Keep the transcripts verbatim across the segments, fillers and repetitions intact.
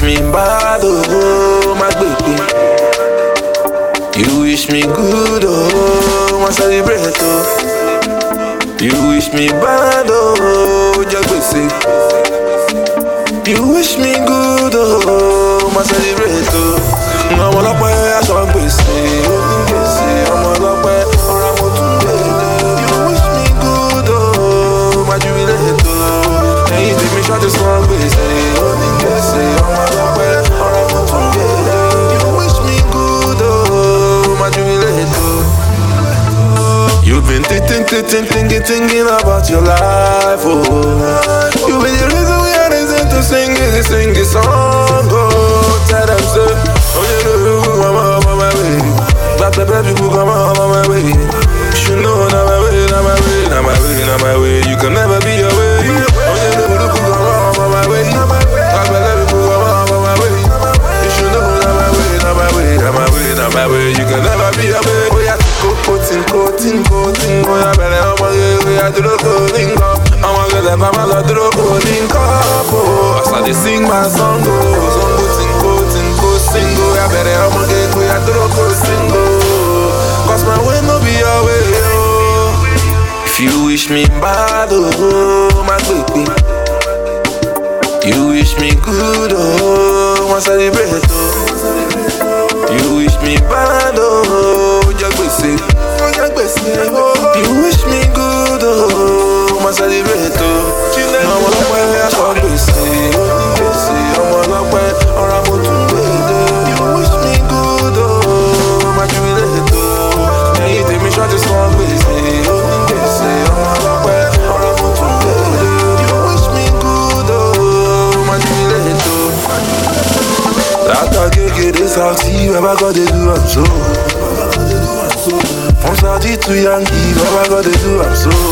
wish me bad, oh, my baby. You wish me good, oh, my celebrate, oh. You wish me bad, oh, just say. You wish me good, oh, my celebrate, oh. I'm all up where I saw me say, I'm all up where I'm going to. You wish me good, oh, my jubilate, oh. And you take me short this long, we say, I'm all up where I'm going to. You wish me good, oh, my jubilate, oh. You've been thinking, thinking, thinking, thinking about your life, oh. You've been the reason we are listening to sing it, sing this song, oh. Tell them, say. Oh, you know, I'm on my way. But the baby will come on my way. You should know, now my way, now my way, now my way, now my way. You can never be away. Oh, you know, look, come on my way. But the baby will come on my way. You should know, now my way, now my way, now my way, now my way. You can never be away. Oh, yeah, go, coating, coating, coating. Oh, yeah, better, I'm on the way. I do the coding up. I'm on the left, I'm on the coding up. Oh, I started sing my song. Oh, song, coating, coating. Single, I better I'm gonna get we are through single. Cause my way no be your way, oh. If you wish me bad, oh, my baby. You wish me good, oh, my celebrate, oh. You wish me bad, oh, just say. You wish me good, oh, my celebrate, oh. I'm all up where I saw me say, I'm all up where I'm going to. Try to song with me, oh, say, I'm all where I'm going to. You wish me good, oh, my jubilate, oh. That I get get this out, see, Baba got to do, I'm so. From Saudi to Yankee, Baba got to do, I'm so.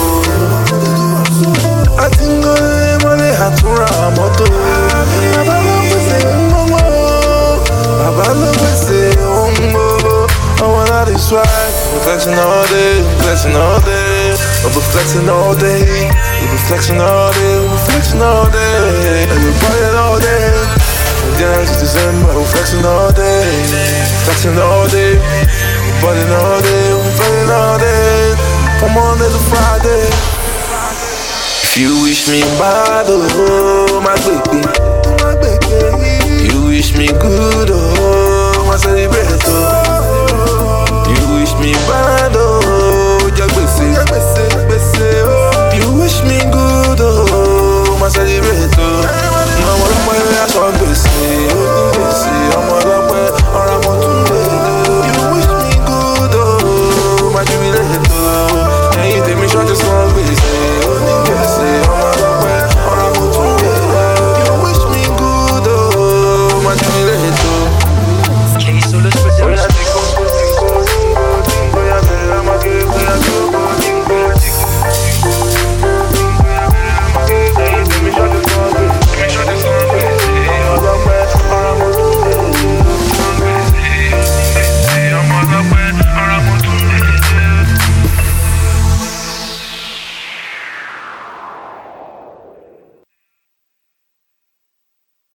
I think I'm only had to run, moto. Baba love me, say, oh, Baba love me, say, oh, I wanna this right. Flexing all day, flexing all day. I'll be flexing all day. We'll be flexing all day, we'll be flexing all day. And we're partying all day. From January to December, we're flexing all day. Flexing all day. We're partying all day, we're flexing all day. From Monday to Friday. If you wish me bad, oh, my baby. My baby. You wish me good, oh, my celebrate, oh. You wish me bad, oh.